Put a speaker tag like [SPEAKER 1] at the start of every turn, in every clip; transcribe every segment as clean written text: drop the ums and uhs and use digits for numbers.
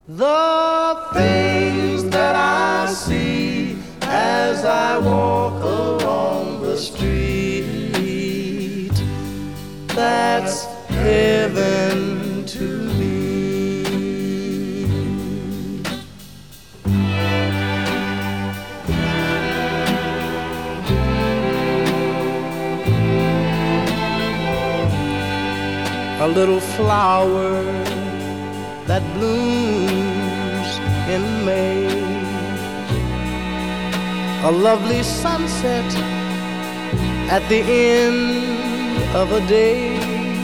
[SPEAKER 1] The things that I see as I walk along the street, that's heaven to me. A little flower that blooms in May, a lovely sunset at the end of a day,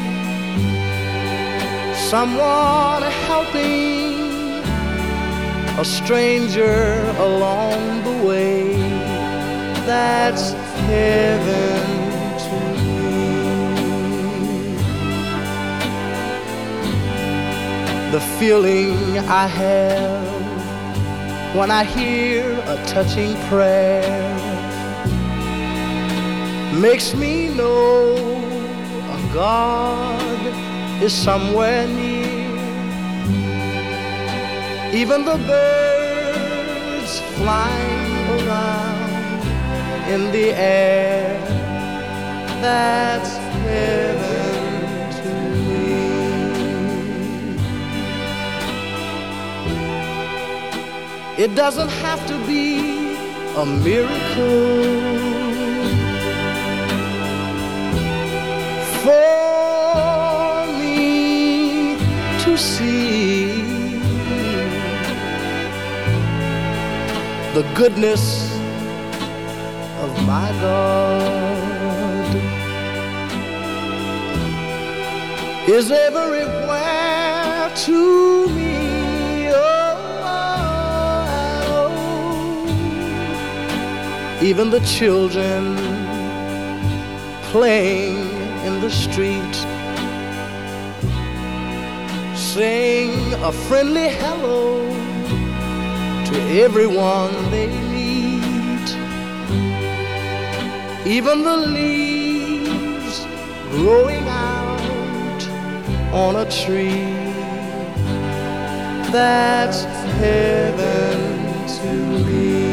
[SPEAKER 1] someone helping a stranger along the way, that's heaven to me. The feeling I have when I hear a touching prayer makes me know a God is somewhere near. Even the birds flying around in the air, that's heaven to me. It doesn't have to be a miracle for me to see the goodness of my God is everywhere to me. Even the children playing in the street sing a friendly hello to everyone they meet. Even the leaves growing out on a tree, that's heaven to me.